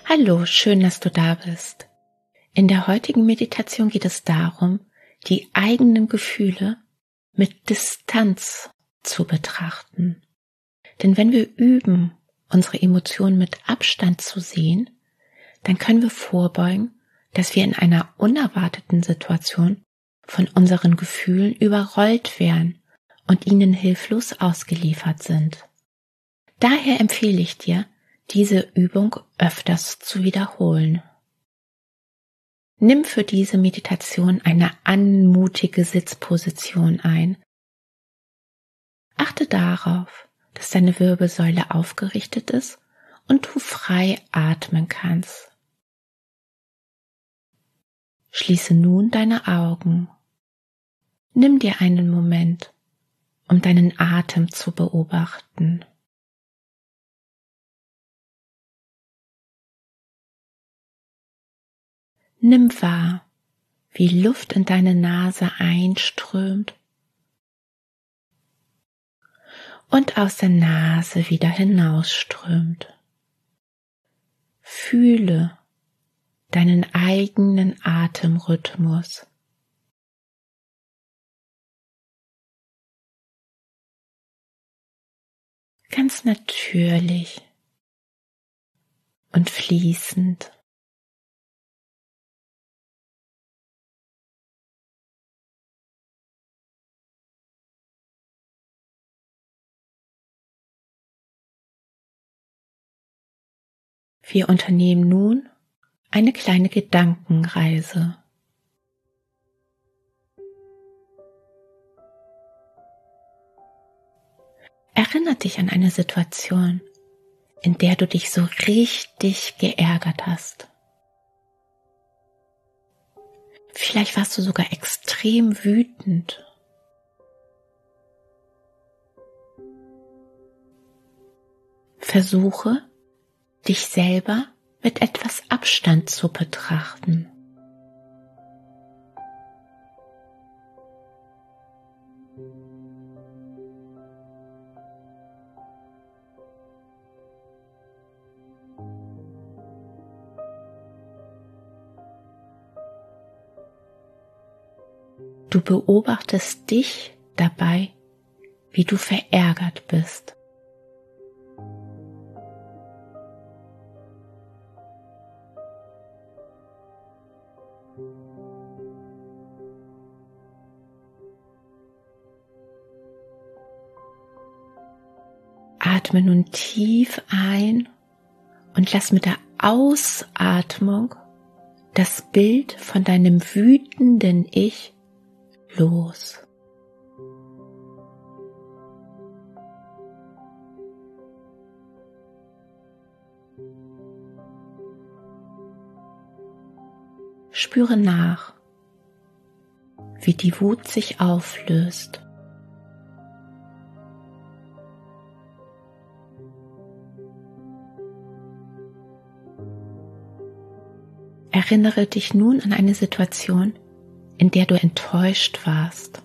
Hallo, schön, dass du da bist. In der heutigen Meditation geht es darum, die eigenen Gefühle mit Distanz zu betrachten. Denn wenn wir üben, unsere Emotionen mit Abstand zu sehen, dann können wir vorbeugen, dass wir in einer unerwarteten Situation von unseren Gefühlen überrollt werden und ihnen hilflos ausgeliefert sind. Daher empfehle ich dir, diese Übung öfters zu wiederholen. Nimm für diese Meditation eine anmutige Sitzposition ein. Achte darauf, dass deine Wirbelsäule aufgerichtet ist und du frei atmen kannst. Schließe nun deine Augen. Nimm dir einen Moment, um deinen Atem zu beobachten. Nimm wahr, wie Luft in deine Nase einströmt und aus der Nase wieder hinausströmt. Fühle deinen eigenen Atemrhythmus. Ganz natürlich und fließend. Wir unternehmen nun eine kleine Gedankenreise. Erinnere dich an eine Situation, in der du dich so richtig geärgert hast. Vielleicht warst du sogar extrem wütend. Versuche, dich selber mit etwas Abstand zu betrachten. Du beobachtest dich dabei, wie du verärgert bist. Atme nun tief ein und lass mit der Ausatmung das Bild von deinem wütenden Ich los. Spüre nach, wie die Wut sich auflöst. Erinnere dich nun an eine Situation, in der du enttäuscht warst.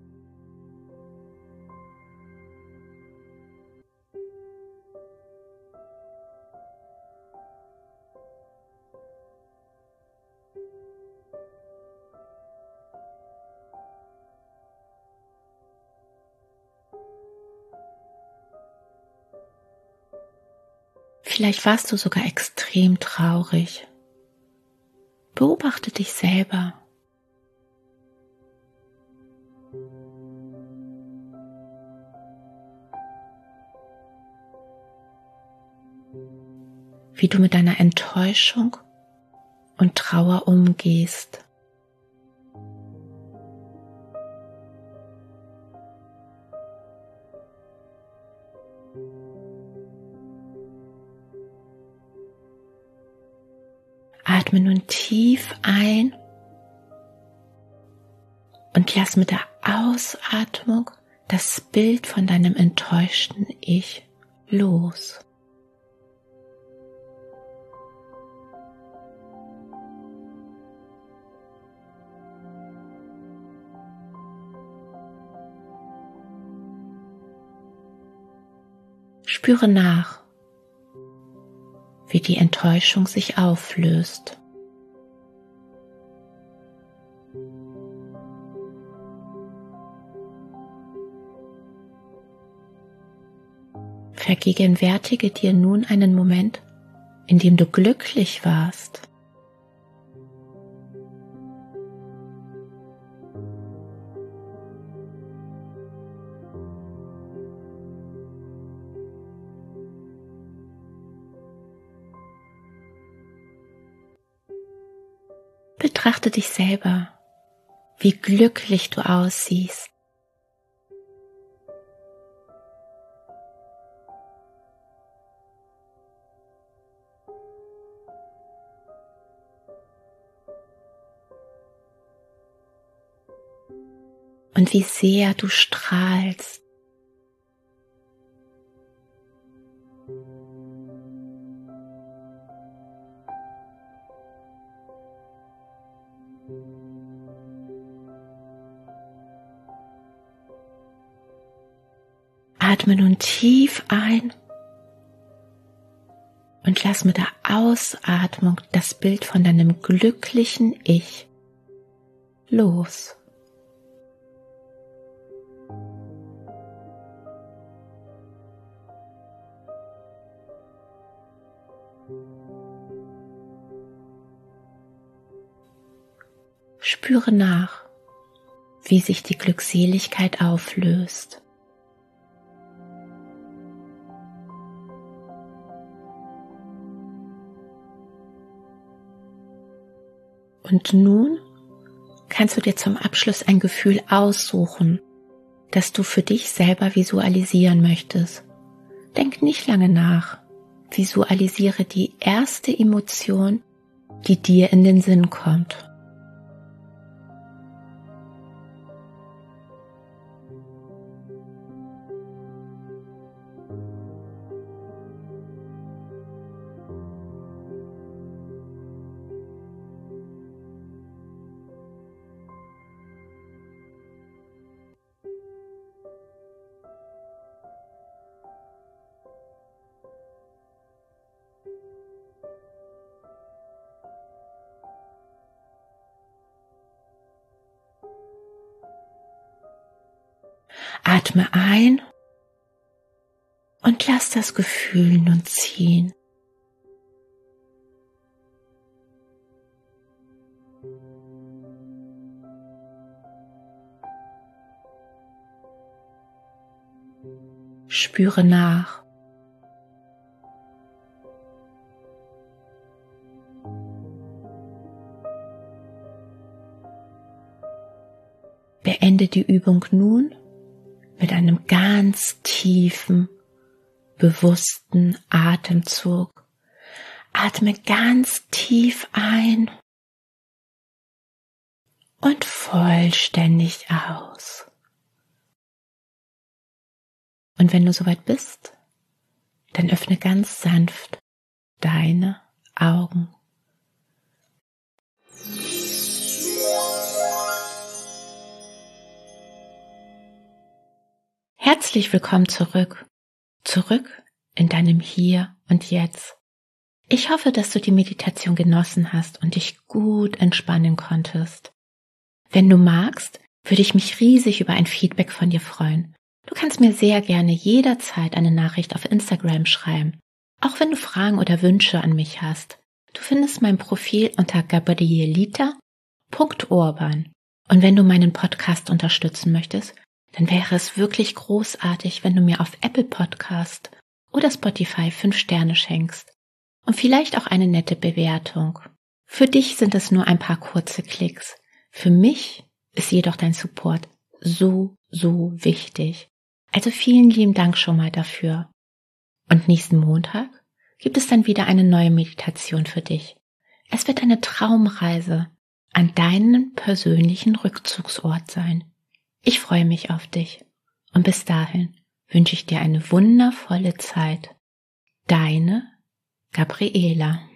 Vielleicht warst du sogar extrem traurig. Beobachte dich selber. Wie du mit deiner Enttäuschung und Trauer umgehst. Atme nun tief ein und lass mit der Ausatmung das Bild von deinem enttäuschten Ich los. Spüre nach, wie die Enttäuschung sich auflöst. Vergegenwärtige dir nun einen Moment, in dem du glücklich warst. Betrachte dich selber, wie glücklich du aussiehst. Und wie sehr du strahlst. Atme nun tief ein und lass mit der Ausatmung das Bild von deinem glücklichen Ich los. Spüre nach, wie sich die Glückseligkeit auflöst. Und nun kannst du dir zum Abschluss ein Gefühl aussuchen, das du für dich selber visualisieren möchtest. Denk nicht lange nach. Visualisiere die erste Emotion, die dir in den Sinn kommt. Atme ein und lass das Gefühl nun ziehen. Spüre nach. Beende die Übung nun mit einem ganz tiefen, bewussten Atemzug. Atme ganz tief ein und vollständig aus. Und wenn du soweit bist, dann öffne ganz sanft deine Augen. Herzlich willkommen zurück in deinem Hier und Jetzt. Ich hoffe, dass du die Meditation genossen hast und dich gut entspannen konntest. Wenn du magst, würde ich mich riesig über ein Feedback von dir freuen. Du kannst mir sehr gerne jederzeit eine Nachricht auf Instagram schreiben, auch wenn du Fragen oder Wünsche an mich hast. Du findest mein Profil unter gabrielita.urban. Und wenn du meinen Podcast unterstützen möchtest, dann wäre es wirklich großartig, wenn du mir auf Apple Podcast oder Spotify 5 Sterne schenkst und vielleicht auch eine nette Bewertung. Für dich sind es nur ein paar kurze Klicks. Für mich ist jedoch dein Support so wichtig. Also vielen lieben Dank schon mal dafür. Und nächsten Montag gibt es dann wieder eine neue Meditation für dich. Es wird eine Traumreise an deinen persönlichen Rückzugsort sein. Ich freue mich auf dich und bis dahin wünsche ich dir eine wundervolle Zeit. Deine Gabriela.